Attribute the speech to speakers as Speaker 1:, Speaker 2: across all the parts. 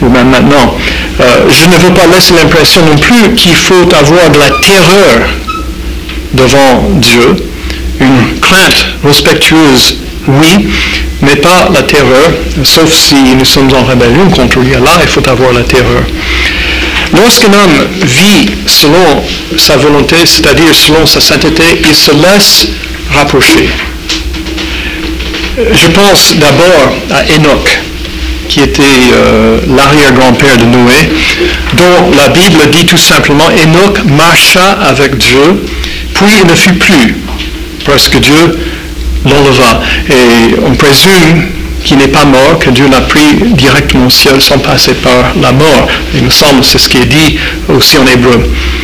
Speaker 1: même maintenant. Je ne veux pas laisser l'impression non plus qu'il faut avoir de la terreur devant Dieu, une crainte respectueuse, oui, mais pas la terreur, sauf si nous sommes en rébellion contre lui. Là, il faut avoir la terreur. Lorsqu'un homme vit selon sa volonté, c'est-à-dire selon sa sainteté, il se laisse rapprocher. Je pense d'abord à Enoch, qui était l'arrière-grand-père de Noé, dont la Bible dit tout simplement « Enoch marcha avec Dieu, puis il ne fut plus, parce que Dieu l'enleva. » Et on présume qu'il n'est pas mort, que Dieu l'a pris directement au ciel sans passer par la mort. Il me semble que c'est ce qui est dit aussi en hébreu.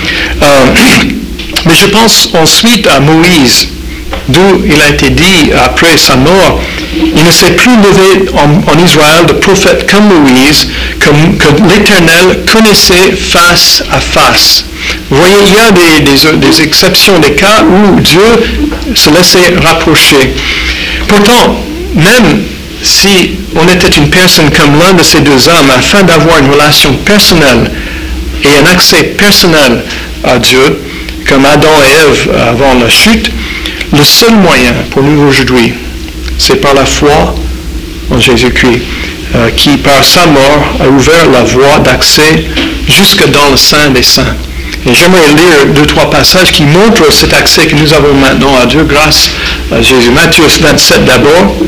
Speaker 1: Mais je pense ensuite à Moïse, d'où il a été dit après sa mort, il ne s'est plus levé en Israël de prophète comme Moïse, que l'Éternel connaissait face à face. Vous voyez, il y a des exceptions, des cas où Dieu se laissait rapprocher. Pourtant, même si on était une personne comme l'un de ces deux hommes, afin d'avoir une relation personnelle et un accès personnel à Dieu, comme Adam et Ève avant la chute, le seul moyen pour nous aujourd'hui, c'est par la foi en Jésus-Christ, qui par sa mort a ouvert la voie d'accès jusque dans le Saint des Saints. Et j'aimerais lire 2-3 passages qui montrent cet accès que nous avons maintenant à Dieu grâce à Jésus. Matthieu 27 d'abord.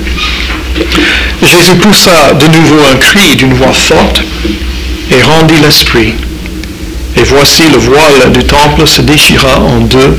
Speaker 1: Jésus poussa de nouveau un cri d'une voix forte et rendit l'esprit. Et voici le voile du temple se déchira en deux,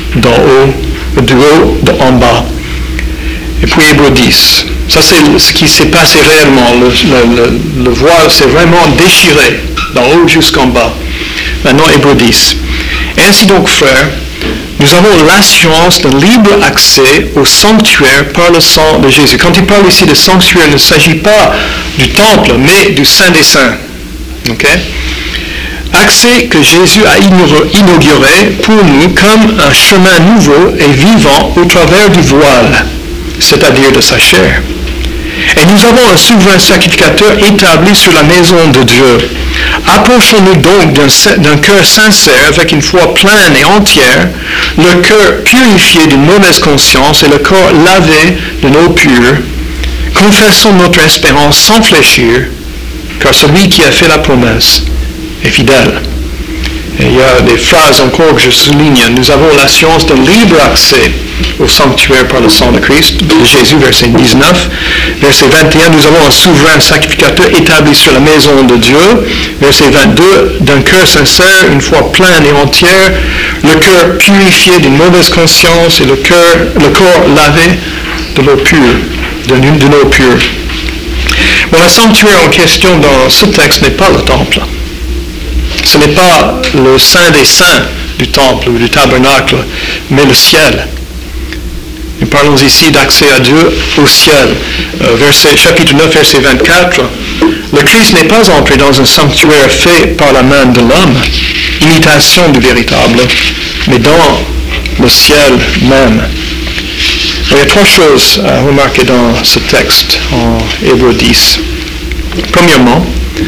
Speaker 1: du haut en bas. Et puis Hébreux 10. Ça c'est ce qui s'est passé réellement. Le voile s'est vraiment déchiré d'en haut jusqu'en bas. Maintenant Hébreux 10. Ainsi donc, frères, nous avons l'assurance d'un libre accès au sanctuaire par le sang de Jésus. Quand il parle ici de sanctuaire, il ne s'agit pas du temple, mais du Saint des Saints. Okay? Accès que Jésus a inauguré pour nous comme un chemin nouveau et vivant au travers du voile, c'est-à-dire de sa chair. Et nous avons un souverain sacrificateur établi sur la maison de Dieu. Approchons-nous donc d'un cœur sincère, avec une foi pleine et entière, le cœur purifié d'une mauvaise conscience et le corps lavé d'une eau pure. Confessons notre espérance sans fléchir, car celui qui a fait la promesse est fidèle. Et il y a des phrases encore que je souligne. Nous avons l'assurance d'un libre accès au sanctuaire par le sang de Christ, de Jésus, verset 19. Verset 21, nous avons un souverain sacrificateur établi sur la maison de Dieu. Verset 22, d'un cœur sincère, une foi pleine et entière, le cœur purifié d'une mauvaise conscience et le corps lavé de l'eau pure, d'une eau pure. Bon, le sanctuaire en question dans ce texte n'est pas le temple. Ce n'est pas le Saint des Saints du temple ou du tabernacle, mais le ciel. Nous parlons ici d'accès à Dieu au ciel. Chapitre 9, verset 24. Le Christ n'est pas entré dans un sanctuaire fait par la main de l'homme, imitation du véritable, mais dans le ciel même. Il y a 3 choses à remarquer dans ce texte en Hébreux 10. Premièrement,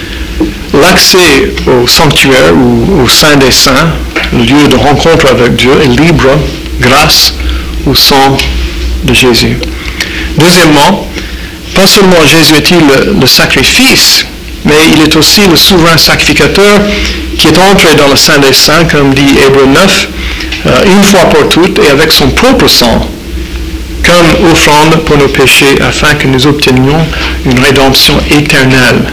Speaker 1: l'accès au sanctuaire ou au Saint des Saints, le lieu de rencontre avec Dieu, est libre grâce au sang de Jésus. Deuxièmement, pas seulement Jésus est-il le sacrifice, mais il est aussi le souverain sacrificateur qui est entré dans le Saint des Saints, comme dit Hébreux 9, une fois pour toutes et avec son propre sang, comme offrande pour nos péchés, afin que nous obtenions une rédemption éternelle.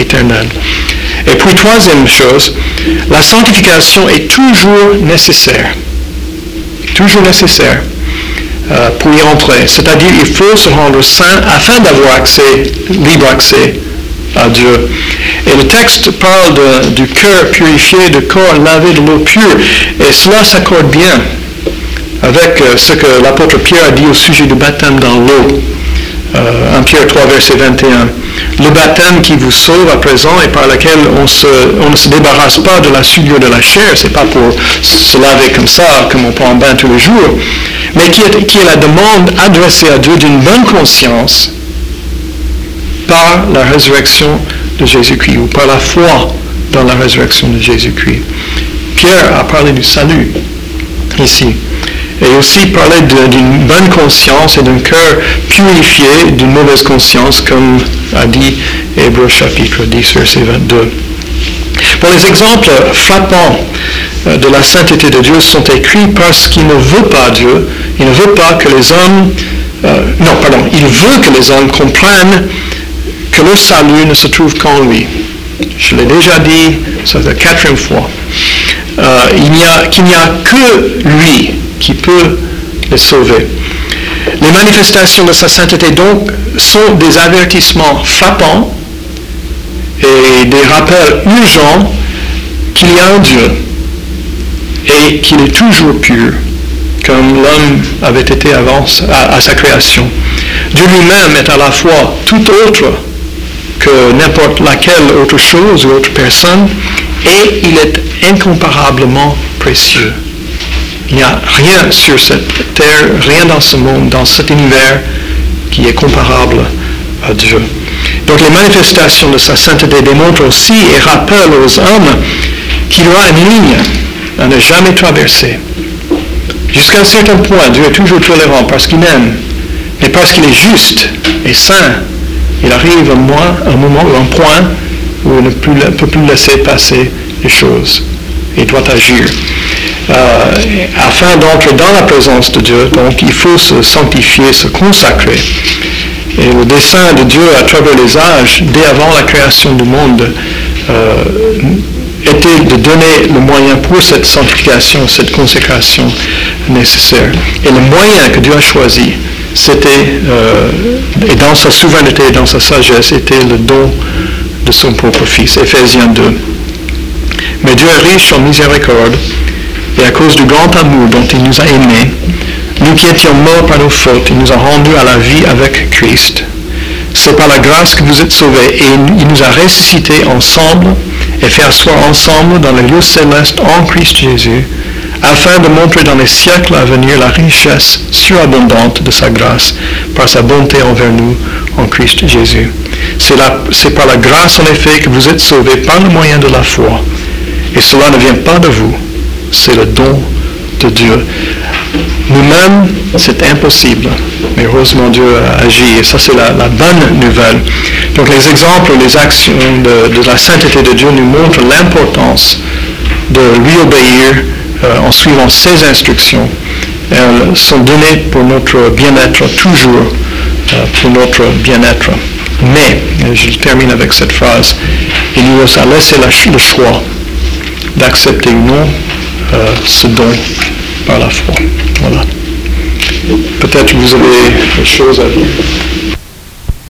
Speaker 1: Et puis, troisième chose, la sanctification est toujours nécessaire. Toujours nécessaire pour y entrer. C'est-à-dire, il faut se rendre saint afin d'avoir libre accès à Dieu. Et le texte parle du cœur purifié, du corps lavé de l'eau pure. Et cela s'accorde bien avec ce que l'apôtre Pierre a dit au sujet du baptême dans l'eau. 1 Pierre 3, verset 21. Le baptême qui vous sauve à présent et par lequel on ne se débarrasse pas de la souillure de la chair, c'est pas pour se laver comme ça, comme on prend un bain tous les jours, mais qui est la demande adressée à Dieu d'une bonne conscience par la résurrection de Jésus-Christ ou par la foi dans la résurrection de Jésus-Christ. Pierre a parlé du salut ici. Et aussi parler d'une bonne conscience et d'un cœur purifié d'une mauvaise conscience, comme a dit Hébreux chapitre 10, verset 22. Bon, les exemples frappants de la sainteté de Dieu sont écrits parce qu'il ne veut pas Dieu, il ne veut pas que les hommes, il veut que les hommes comprennent que le salut ne se trouve qu'en lui. Je l'ai déjà dit, c'est la 4e fois. Qu'il n'y a que lui qui peut les sauver. Les manifestations de sa sainteté donc sont des avertissements frappants et des rappels urgents qu'il y a un Dieu et qu'il est toujours pur, comme l'homme avait été avant à sa création. Dieu lui-même est à la fois tout autre que n'importe laquelle autre chose ou autre personne, et il est incomparablement précieux. Il n'y a rien sur cette terre, rien dans ce monde, dans cet univers qui est comparable à Dieu. Donc les manifestations de sa sainteté démontrent aussi et rappellent aux hommes qu'il y aura une ligne à ne jamais traverser. Jusqu'à un certain point, Dieu est toujours tolérant parce qu'il aime, mais parce qu'il est juste et saint, il arrive un moment ou un point où il ne peut plus laisser passer les choses et doit agir. Afin d'entrer dans la présence de Dieu, donc il faut se sanctifier, se consacrer. Et le dessein de Dieu à travers les âges, dès avant la création du monde, était de donner le moyen pour cette sanctification, cette consécration nécessaire. Et le moyen que Dieu a choisi, c'était, et dans sa souveraineté et dans sa sagesse, était le don de son propre Fils. Éphésiens 2. Mais Dieu est riche en miséricorde, et à cause du grand amour dont il nous a aimés, nous qui étions morts par nos fautes, il nous a rendus à la vie avec Christ. C'est par la grâce que vous êtes sauvés, et il nous a ressuscités ensemble et fait asseoir ensemble dans les lieux célestes en Christ Jésus, afin de montrer dans les siècles à venir la richesse surabondante de sa grâce par sa bonté envers nous en Christ Jésus. C'est par la grâce en effet que vous êtes sauvés par le moyen de la foi. Et cela ne vient pas de vous, c'est le don de Dieu. Nous-mêmes, c'est impossible, mais heureusement Dieu a agi, et ça c'est la bonne nouvelle. Donc les exemples, les actions de la sainteté de Dieu nous montrent l'importance de lui obéir en suivant ses instructions. Elles sont données pour notre bien-être, toujours pour notre bien-être. Mais, je termine avec cette phrase, il nous a laissé le choix d'accepter ou non ce don par la foi. Voilà. Peut-être que vous avez des choses à dire.